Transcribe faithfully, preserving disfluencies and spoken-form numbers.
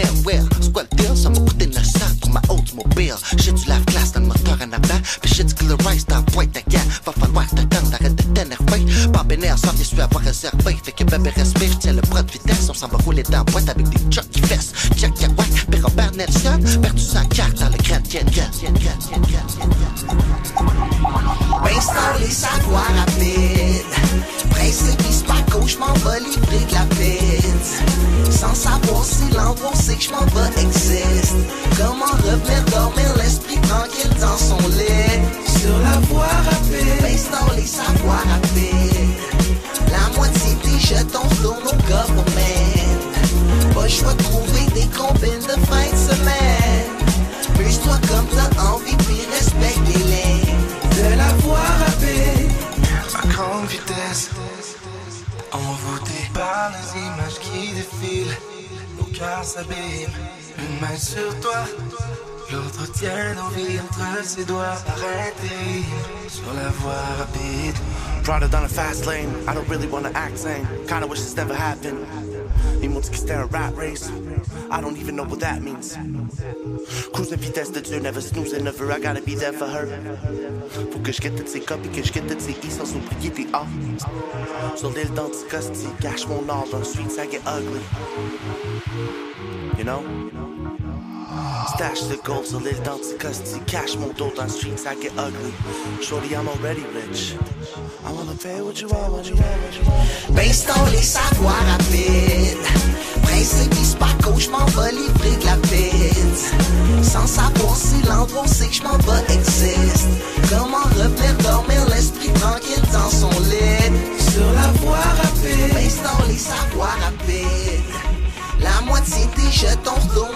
well, c'est quoi le deal? Ça m'a coûté neuf cents pour ma Oldsmobile. J'ai du lave-glace dans le moteur en avant, pis j'ai du Killer Rice dans la boîte de gants. Va falloir que t'attendes, arrête de t'énerver. Pas bénér, sort des sueurs, avoir réservé. Fait que bébé respire, j'tiens le bras de vitesse. On s'en va rouler dans la boîte avec des trucks qui fessent. Jack Kerouac, pis Robert Nelson, perdu sa carte dans le Grand Canyon. Ben installé, savoir rapide. Précipice pas gauche, j'm'en vais livrer de la pizza. Sans savoir si l'endroit c'est que j'm'en vais existe. Comment revenir dormir l'esprit tranquille dans son lit. Sur la voie rapide. Ben installé, savoir rapide. La moitié des jetons tournent au government. Pas le choix de trouver des combines de fin de semaine. Muse-toi comme t'as envie, puis respecte les lignes de la voie rapide. À grande vitesse, envoûté par les images qui défilent. Nos cœurs s'abîment, une main sur toi, l'autre tient nos vies entre ses doigts. Arrêtez sur la voie rapide. Brought it on a fast lane, I don't really wanna act sane. Kinda wish this never happened. Emotes qui stare a rat race, I don't even know what that means. Cruising vitesse de Dieu, never snoozing, never, I gotta be there for her. Faut que je get toutes ces copies, que je get toutes ces i sans oublier des a. Sur l'île d'Anticosti, cache mon or dans le street, ça get ugly. You know? Stash the gold sur l'île d'Anticosti, cache mon dos dans le street, ça get ugly. Shorty, I'm already rich. I wanna pay what you want, what you want, what you want. Ben installé, savoir rapide. Précipice pas gauche, j'm'en vais livrer de la pizza. Sans savoir si l'endroit c'est que j'm'en vais existe. Comment revenir dormir l'esprit tranquille dans son lit. Sur la voie rapide. Ben installé, savoir rapide. La moitié des jetons tournent